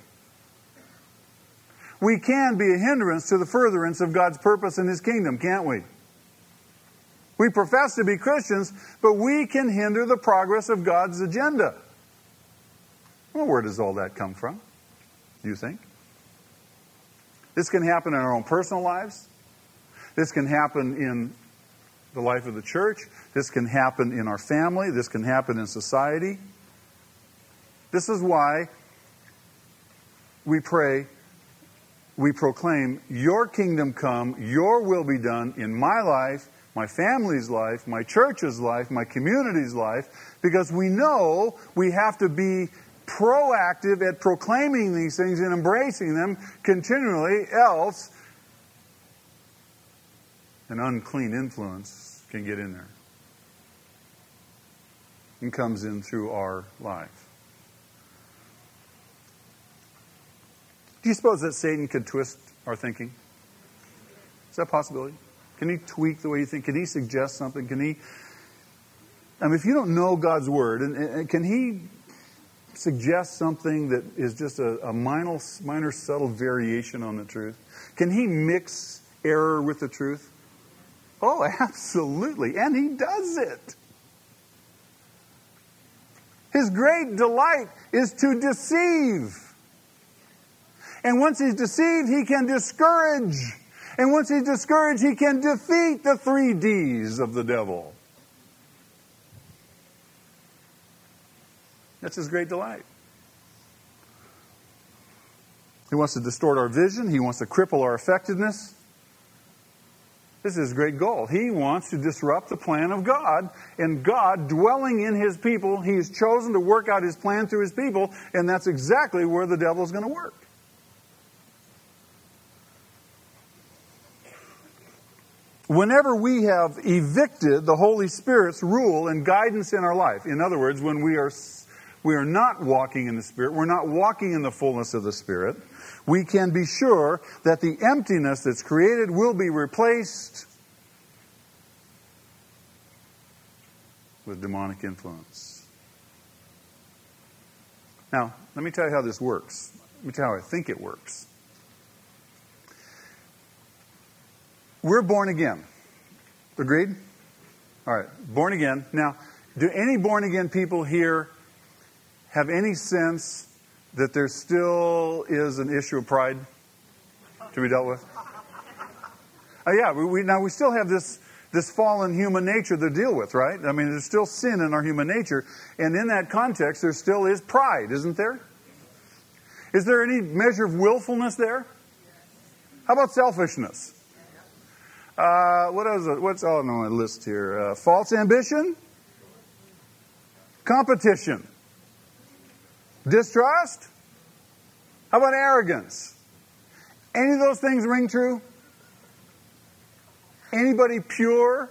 We can be a hindrance to the furtherance of God's purpose in His kingdom, can't we? We profess to be Christians, but we can hinder the progress of God's agenda. Well, where does all that come from, do you think? This can happen in our own personal lives. This can happen in the life of the church. This can happen in our family. This can happen in society. This is why we pray, we proclaim, your kingdom come, your will be done in my life, my family's life, my church's life, my community's life, because we know we have to be proactive at proclaiming these things and embracing them continually, else an unclean influence can get in there and comes in through our life. Do you suppose that Satan could twist our thinking? Is that a possibility? Can he tweak the way you think? Can he suggest something? If you don't know God's Word, and can he suggest something that is just a minor subtle variation on the truth? Can he mix error with the truth? Oh, absolutely. And he does it. His great delight is to deceive. And once he's deceived, he can discourage. And once he's discouraged, he can defeat the 3 Ds of the devil. That's his great delight. He wants to distort our vision. He wants to cripple our effectiveness. This is his great goal. He wants to disrupt the plan of God. And God, dwelling in his people, he has chosen to work out his plan through his people. And that's exactly where the devil is going to work. Whenever we have evicted the Holy Spirit's rule and guidance in our life, in other words, when we are not walking in the Spirit, we're not walking in the fullness of the Spirit, we can be sure that the emptiness that's created will be replaced with demonic influence. Now, let me tell you how this works. Let me tell you how I think it works. We're born again. Agreed? All right, born again. Now, do any born again people here have any sense that there still is an issue of pride to be dealt with? We still have this fallen human nature to deal with, right? I mean, there's still sin in our human nature. And in that context, there still is pride, isn't there? Is there any measure of willfulness there? How about selfishness? What's on my list here? False ambition? Competition? Distrust? How about arrogance? Any of those things ring true? Anybody pure?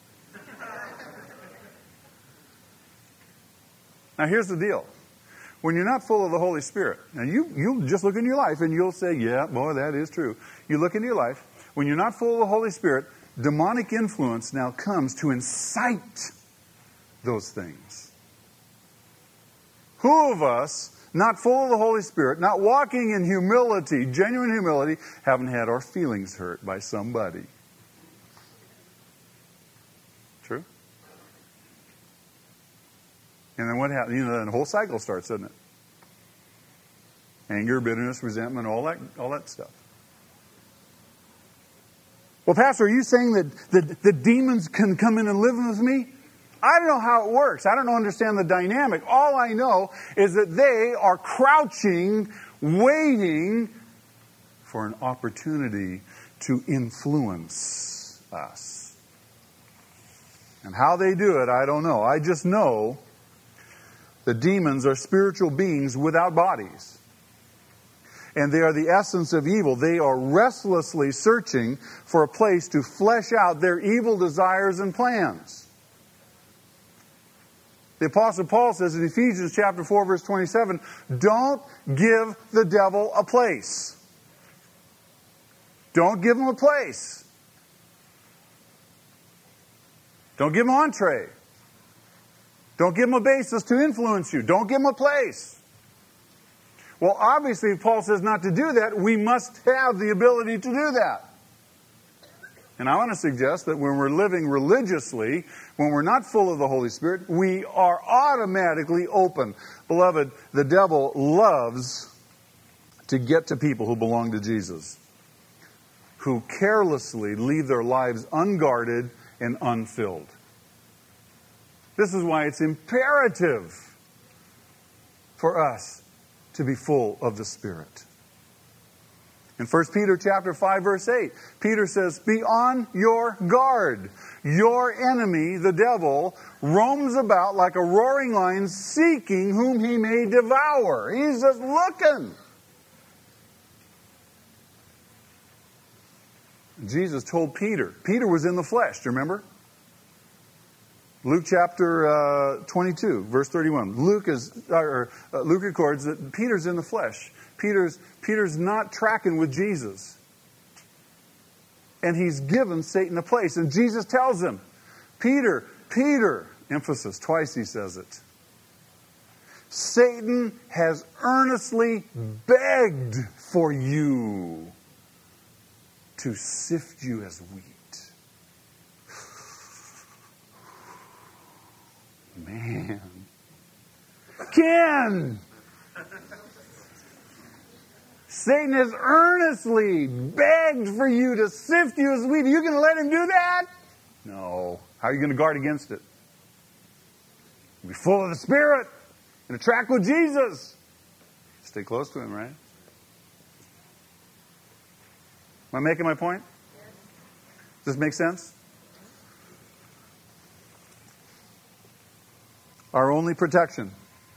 Now here's the deal. When you're not full of the Holy Spirit, now you'll just look in your life and you'll say, yeah, boy, that is true. You look into your life, when you're not full of the Holy Spirit, demonic influence now comes to incite those things. Who of us, not full of the Holy Spirit, not walking in humility, genuine humility, haven't had our feelings hurt by somebody? True? And then what happens? Then the whole cycle starts, doesn't it? Anger, bitterness, resentment, all that stuff. Well, Pastor, are you saying that the demons can come in and live with me? I don't know how it works. I don't understand the dynamic. All I know is that they are crouching, waiting for an opportunity to influence us. And how they do it, I don't know. I just know the demons are spiritual beings without bodies. And they are the essence of evil. They are restlessly searching for a place to flesh out their evil desires and plans. The Apostle Paul says in Ephesians chapter 4, verse 27, don't give the devil a place. Don't give him a place. Don't give him entree. Don't give him a basis to influence you. Don't give him a place. Well, obviously, if Paul says not to do that, we must have the ability to do that. And I want to suggest that when we're living religiously, when we're not full of the Holy Spirit, we are automatically open. Beloved, the devil loves to get to people who belong to Jesus, who carelessly leave their lives unguarded and unfilled. This is why it's imperative for us to be full of the Spirit. In 1 Peter chapter 5, verse 8, Peter says, be on your guard. Your enemy, the devil, roams about like a roaring lion, seeking whom he may devour. He's just looking. Jesus told Peter. Peter was in the flesh, do you remember? Luke chapter 22, verse 31. Luke records that Peter's in the flesh. Peter's not tracking with Jesus. And he's given Satan a place. And Jesus tells him, Peter, emphasis, twice he says it. Satan has earnestly begged for you to sift you as wheat. Man. Ken! Satan has earnestly begged for you to sift you as wheat. Are you going to let him do that? No. How are you going to guard against it? Be full of the Spirit and attract with Jesus. Stay close to him, right? Am I making my point? Does this make sense? Our only protection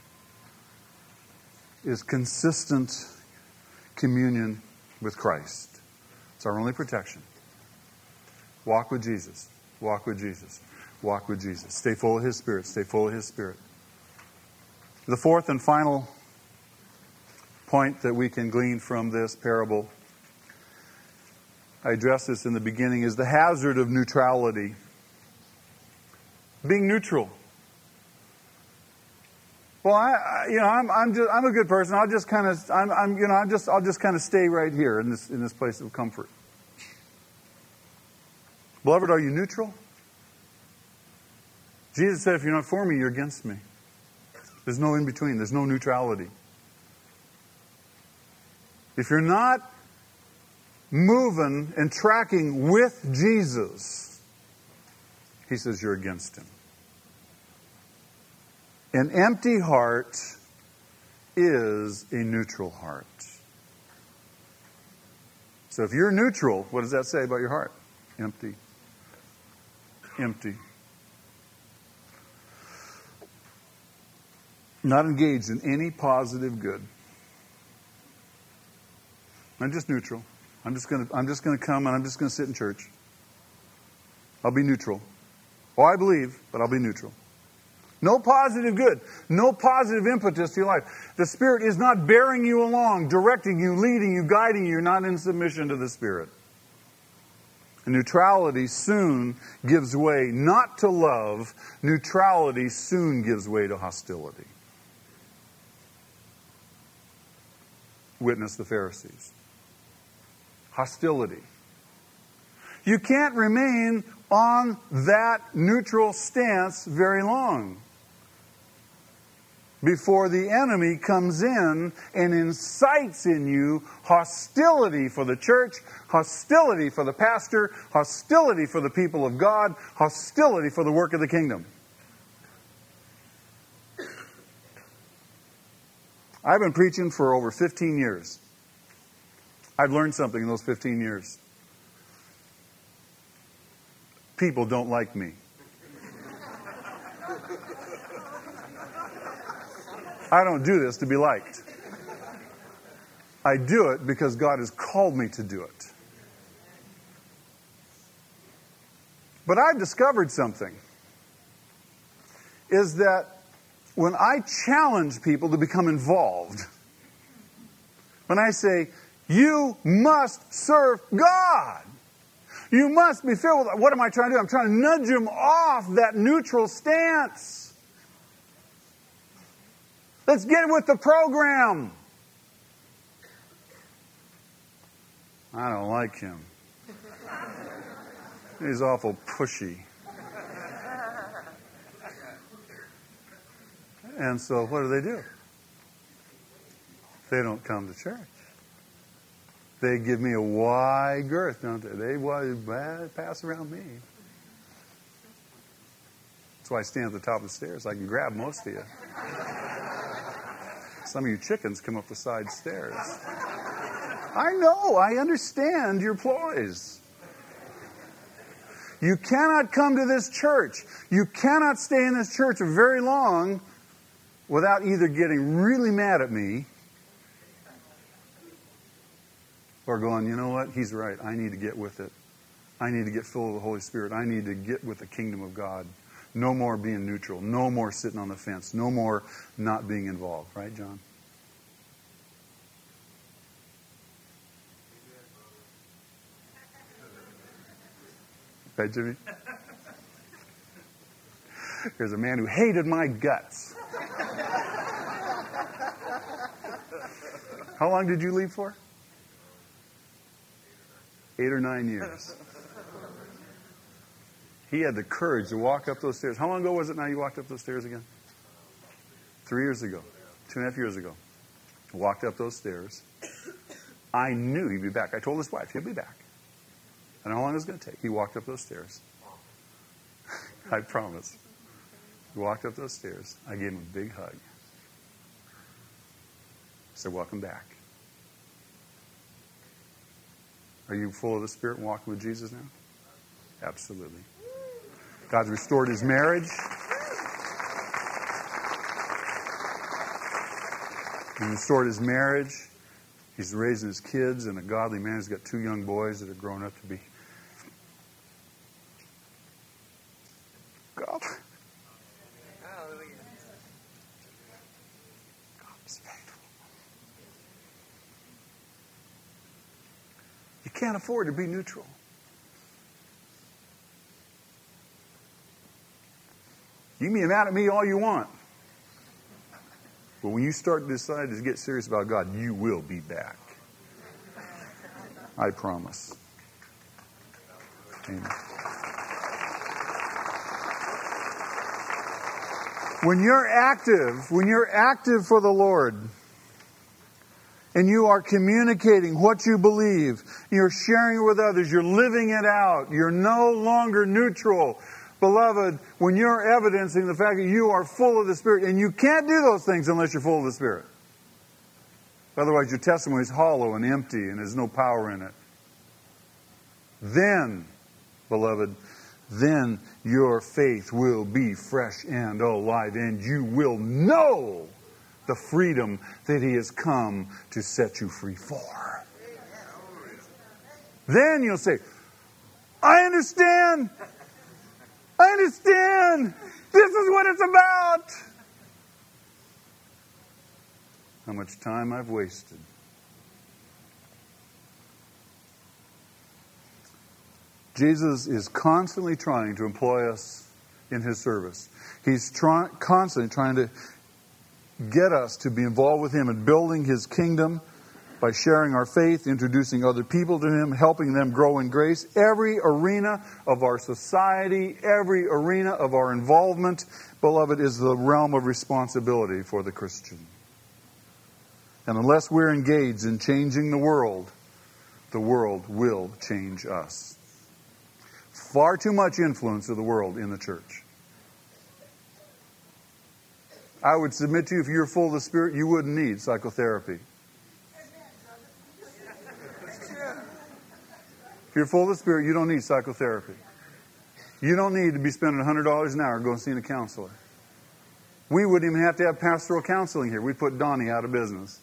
is consistent communion with Christ. It's our only protection. Walk with Jesus. Walk with Jesus. Walk with Jesus. Stay full of His Spirit. Stay full of His Spirit. The fourth and final point that we can glean from this parable, I addressed this in the beginning, is the hazard of neutrality. Being neutral. Well, I'm a good person. I'll just kind of I'll just kind of stay right here in this place of comfort. Beloved, are you neutral? Jesus said, if you're not for me, you're against me. There's no in between. There's no neutrality. If you're not moving and tracking with Jesus, He says you're against Him. An empty heart is a neutral heart. So if you're neutral, what does that say about your heart? Empty. Empty. Not engaged in any positive good. I'm just neutral. I'm just going to come and I'm just going to sit in church. I'll be neutral. Oh, I believe, but I'll be neutral. No positive good. No positive impetus to your life. The Spirit is not bearing you along, directing you, leading you, guiding you. You're not in submission to the Spirit. And neutrality soon gives way not to love. Neutrality soon gives way to hostility. Witness the Pharisees. Hostility. You can't remain on that neutral stance very long before the enemy comes in and incites in you hostility for the church, hostility for the pastor, hostility for the people of God, hostility for the work of the kingdom. I've been preaching for over 15 years. I've learned something in those 15 years. People don't like me. I don't do this to be liked. I do it because God has called me to do it. But I've discovered something. Is that when I challenge people to become involved, when I say, you must serve God. You must be filled with, what am I trying to do? I'm trying to nudge them off that neutral stance. Let's get with the program. I don't like him. He's awful pushy. And so what do? They don't come to church. They give me a wide girth, don't they? They pass around me. That's why I stand at the top of the stairs. I can grab most of you. Some of you chickens come up the side stairs. I know. I understand your ploys. You cannot come to this church. You cannot stay in this church very long without either getting really mad at me or going, you know what? He's right. I need to get with it. I need to get full of the Holy Spirit. I need to get with the kingdom of God. No more being neutral. No more sitting on the fence. No more not being involved. Right, John? Right, Jimmy? There's a man who hated my guts. How long did you leave for? 8 or 9 years. He had the courage to walk up those stairs. How long ago was it now you walked up those stairs again? 3 years ago. 2.5 years ago. Walked up those stairs. I knew he'd be back. I told his wife, he'll be back. I don't know how long it was going to take. He walked up those stairs. I promise. He walked up those stairs. I gave him a big hug. I said, welcome back. Are you full of the Spirit and walking with Jesus now? Absolutely. God's restored his marriage. He restored his marriage. He's raising his kids, and a godly man. He's got 2 young boys that are grown up to be God. God is faithful. You can't afford to be neutral. You can be mad at me all you want. But when you start to decide to get serious about God, you will be back. I promise. Amen. When you're active for the Lord, and you are communicating what you believe, you're sharing it with others, you're living it out, you're no longer neutral. Beloved, when you're evidencing the fact that you are full of the Spirit, and you can't do those things unless you're full of the Spirit. Otherwise, your testimony is hollow and empty and there's no power in it. Then, beloved, then your faith will be fresh and alive, and you will know the freedom that He has come to set you free for. Then you'll say, I understand. I understand. This is what it's about. How much time I've wasted. Jesus is constantly trying to employ us in His service. He's constantly trying to get us to be involved with Him in building His kingdom by sharing our faith, introducing other people to Him, helping them grow in grace. Every arena of our society, every arena of our involvement, beloved, is the realm of responsibility for the Christian. And unless we're engaged in changing the world will change us. Far too much influence of the world in the church. I would submit to you, if you're full of the Spirit, you wouldn't need psychotherapy. If you're full of the Spirit, you don't need psychotherapy. You don't need to be spending $100 an hour going to see a counselor. We wouldn't even have to have pastoral counseling here. We'd put Donnie out of business.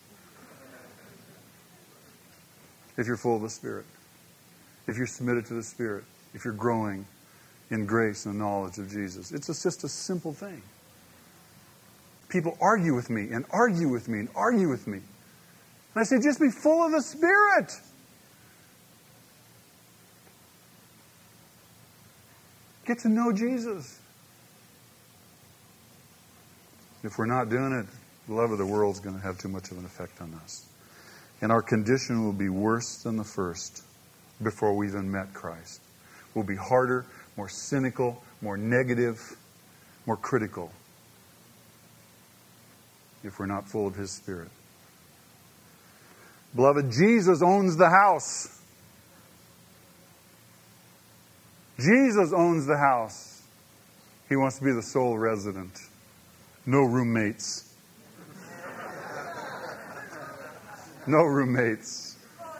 If you're full of the Spirit. If you're submitted to the Spirit. If you're growing in grace and knowledge of Jesus. It's just a simple thing. People argue with me and argue with me and argue with me. And I say, just be full of the Spirit. Get to know Jesus. If we're not doing it, the love of the world is going to have too much of an effect on us. And our condition will be worse than the first before we even met Christ. will be harder, more cynical, more negative, more critical if we're not full of His Spirit. Beloved, Jesus owns the house. Jesus owns the house. He wants to be the sole resident. No roommates. No roommates.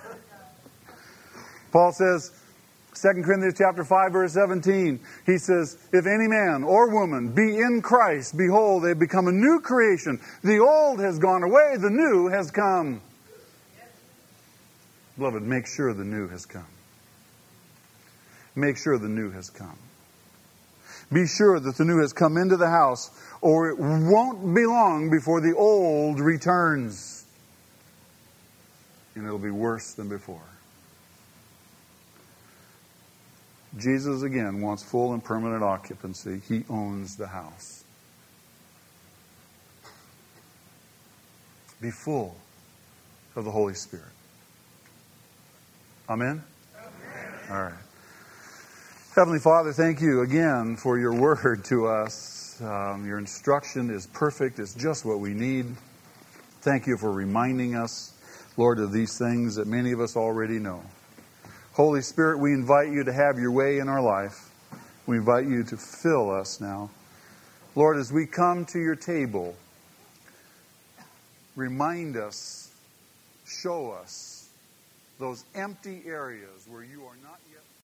Paul says, 2 Corinthians chapter 5, verse 17, he says, if any man or woman be in Christ, behold, they have become a new creation. The old has gone away, the new has come. Beloved, make sure the new has come. Make sure the new has come. Be sure that the new has come into the house, or it won't be long before the old returns. And it'll be worse than before. Jesus, again, wants full and permanent occupancy. He owns the house. Be full of the Holy Spirit. Amen? Amen. All right. Heavenly Father, thank you again for your word to us. Your instruction is perfect. It's just what we need. Thank you for reminding us, Lord, of these things that many of us already know. Holy Spirit, we invite you to have your way in our life. We invite you to fill us now. Lord, as we come to your table, remind us, show us those empty areas where you are not yet.